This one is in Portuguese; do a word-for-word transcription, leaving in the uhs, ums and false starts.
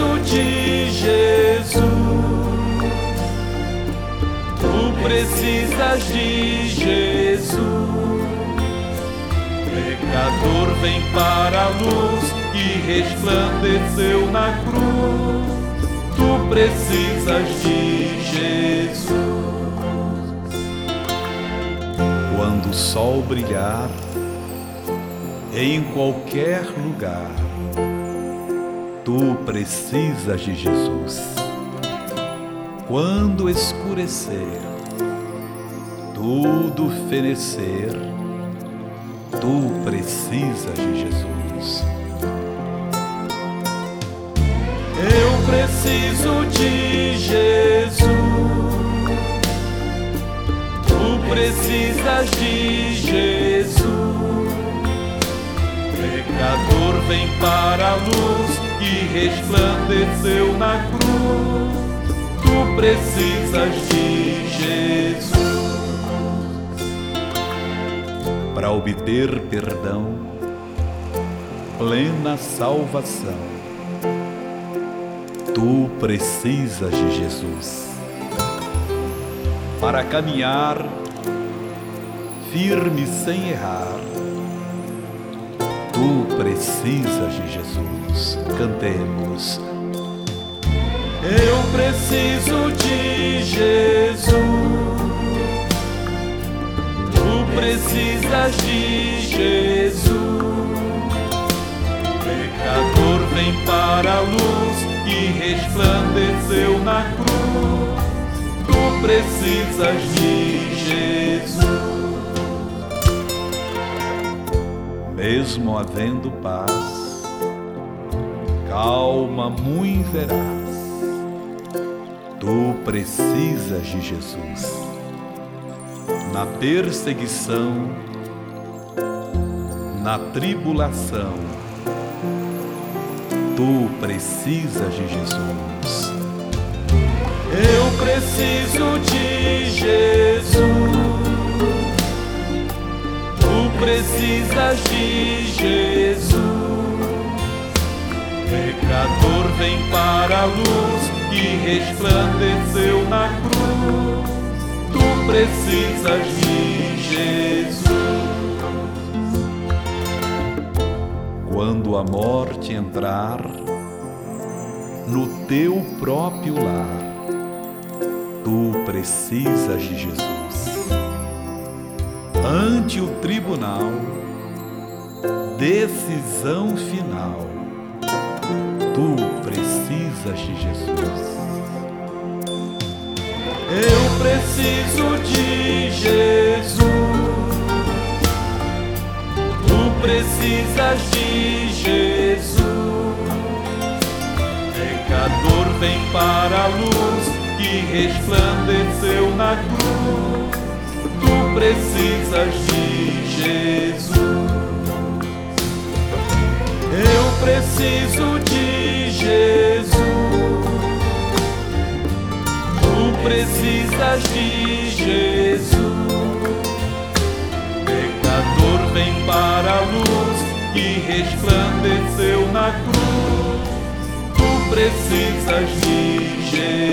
preciso de Jesus. Tu precisas de Jesus. Pecador, vem para a luz que resplandeceu na cruz. Tu precisas de Jesus. Quando o sol brilhar em qualquer lugar, tu precisas de Jesus. Quando escurecer, tudo fenecer, tu precisas de Jesus. Eu preciso de Jesus. Tu precisas de Jesus. Pecador, vem para a luz que resplandeceu na cruz. Tu precisas de Jesus. Para obter perdão, plena salvação, tu precisas de Jesus. Para caminhar firme sem errar, tu precisas de Jesus. Cantemos. Eu preciso de Jesus. Tu precisas de Jesus. Pecador, vem para a luz que resplandeceu na cruz. Tu precisas de Jesus. Mesmo havendo paz, calma muito verás, tu precisas de Jesus. Na perseguição, na tribulação, tu precisas de Jesus. Eu preciso de Jesus. Tu precisas de Jesus. Pecador, vem para a luz que resplandeceu na cruz. Tu precisas de Jesus. Quando a morte entrar no teu próprio lar, tu precisas de Jesus. Ante o tribunal, decisão final, tu precisas de Jesus. Eu preciso de Jesus. Tu precisas de Jesus. Pecador, vem para a luz que resplandeceu na cruz. Tu precisas de Jesus. Eu preciso de Jesus. Tu precisas de Jesus. Pecador, vem para a luz que resplandeceu na cruz. Tu precisas de Jesus.